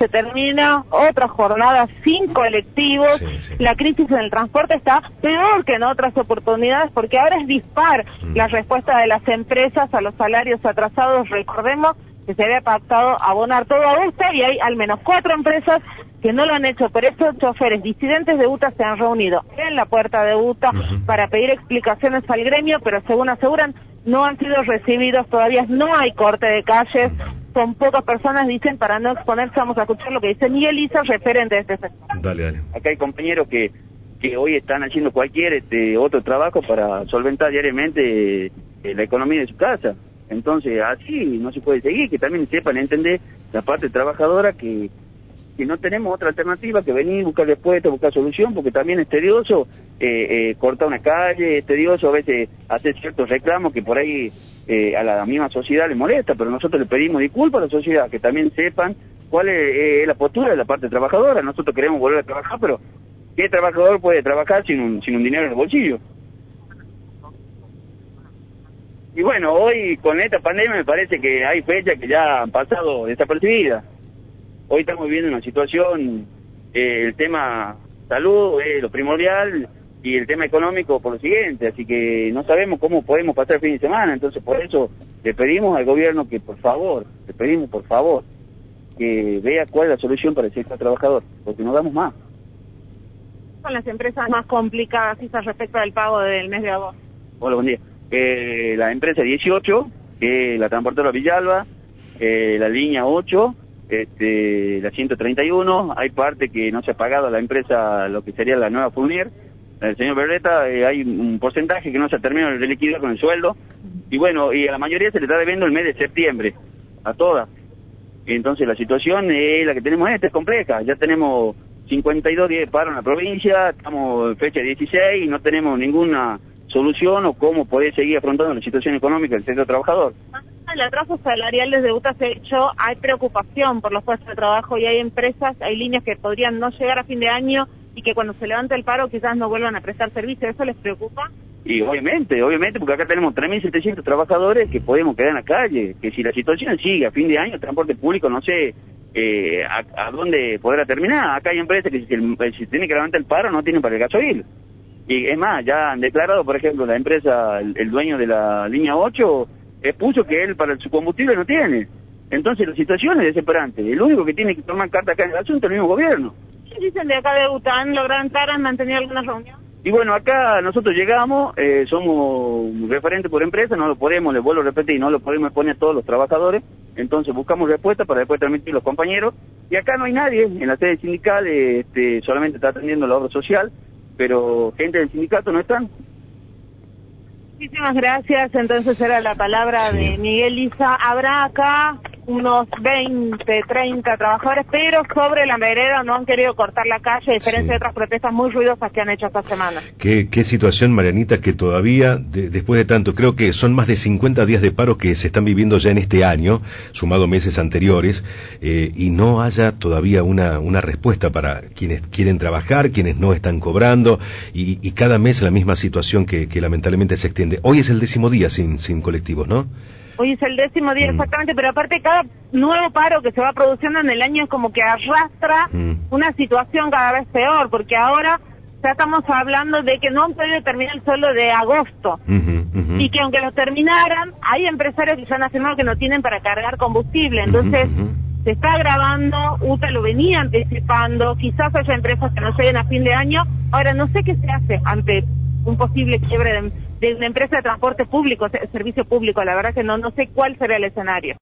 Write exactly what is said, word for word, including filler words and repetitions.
se termina otra jornada sin colectivos, sí, sí. La crisis en el transporte está peor que en otras oportunidades porque ahora es dispar mm. la respuesta de las empresas a los salarios atrasados. Recordemos que se había pactado abonar todo a UTA y hay al menos cuatro empresas que no lo han hecho. Por eso choferes disidentes de UTA se han reunido en la puerta de UTA uh-huh. para pedir explicaciones al gremio, pero según aseguran no han sido recibidos todavía, no hay corte de calles, son pocas personas, dicen, para no exponerse. Vamos a escuchar lo que dice Miguel Isa, referente de este sector. Dale, dale. Acá hay compañeros que, que hoy están haciendo cualquier este otro trabajo para solventar diariamente eh, la economía de su casa. Entonces, así no se puede seguir, que también sepan entender la parte trabajadora que, que no tenemos otra alternativa que venir, buscar respuesta, buscar solución, porque también es tedioso eh, eh, cortar una calle, es tedioso a veces hacer ciertos reclamos que por ahí eh, a la misma sociedad le molesta, pero nosotros le pedimos disculpas a la sociedad, que también sepan cuál es, eh, la postura de la parte trabajadora. Nosotros queremos volver a trabajar, pero ¿qué trabajador puede trabajar sin un, sin un dinero en el bolsillo? Y bueno, hoy con esta pandemia me parece que hay fechas que ya han pasado desapercibidas. Hoy estamos viviendo una situación, eh, el tema salud es lo primordial y el tema económico por lo siguiente, así que no sabemos cómo podemos pasar el fin de semana. Entonces por eso le pedimos al gobierno que por favor, le pedimos por favor, que vea cuál es la solución para el sector trabajador, porque no damos más. Son las empresas más complicadas quizás respecto al pago del mes de agosto. Hola, buen día. Eh, la empresa dieciocho, que eh, la transportadora Villalba, eh, la línea ocho, este, la ciento treinta y uno, hay parte que no se ha pagado a la empresa, lo que sería la nueva Fournier, el señor Berreta, eh, hay un porcentaje que no se ha terminado de liquidar con el sueldo, y bueno, y a la mayoría se le está debiendo el mes de septiembre, a todas. Entonces la situación es la que tenemos esta, es compleja, ya tenemos cincuenta y dos días de paro en la provincia, estamos en fecha dieciséis y no tenemos ninguna solución o cómo poder seguir afrontando la situación económica del sector trabajador. El atraso salarial desde UTA se ha hecho, hay preocupación por los puestos de trabajo y hay empresas, hay líneas que podrían no llegar a fin de año y que cuando se levante el paro quizás no vuelvan a prestar servicio. ¿Eso les preocupa? Y obviamente, obviamente, porque acá tenemos tres mil setecientos trabajadores que podemos quedar en la calle, que si la situación sigue a fin de año, el transporte público no sé eh, a, a dónde podrá terminar. Acá hay empresas que si, el, si tienen que levantar el paro no tienen para el gasoil. Y es más, ya han declarado, por ejemplo, la empresa, el, el dueño de la línea ocho, expuso que él para su combustible no tiene. Entonces la situación es desesperante. El único que tiene que tomar carta acá en el asunto es el mismo gobierno. ¿Qué dicen de acá de UTA? ¿Han logrado entrar? ¿Han mantenido alguna reunión? Y bueno, acá nosotros llegamos, eh, somos referentes por empresa, no lo podemos, les vuelvo a repetir, no lo podemos poner a todos los trabajadores, entonces buscamos respuesta para después transmitir a los compañeros. Y acá no hay nadie, en la sede sindical este, solamente está atendiendo la obra social, pero gente del sindicato no están. Muchísimas gracias. Entonces era la palabra sí. de Miguel Isa. Habrá acá unos veinte, treinta trabajadores, pero sobre la vereda no han querido cortar la calle, a diferencia sí. de otras protestas muy ruidosas que han hecho esta semana. Qué, qué situación, Marianita, que todavía, de, después de tanto, creo que son más de cincuenta días de paro que se están viviendo ya en este año, sumado meses anteriores, eh, y no haya todavía una, una respuesta para quienes quieren trabajar, quienes no están cobrando, y, y cada mes la misma situación que, que lamentablemente se extiende. Hoy es el décimo día sin, sin colectivos, ¿no? Hoy es el décimo día mm. exactamente, pero aparte cada nuevo paro que se va produciendo en el año es como que arrastra mm. una situación cada vez peor, porque ahora ya estamos hablando de que no han podido terminar el sueldo de agosto, uh-huh, uh-huh. y que aunque lo terminaran, hay empresarios que ya han afirmado que no tienen para cargar combustible, entonces uh-huh, uh-huh. se está agravando, UTA lo venía anticipando, quizás haya empresas que no lleguen a fin de año. Ahora no sé qué se hace ante un posible quiebre de, de una empresa de transporte público, servicio público, la verdad que no, no sé cuál será el escenario.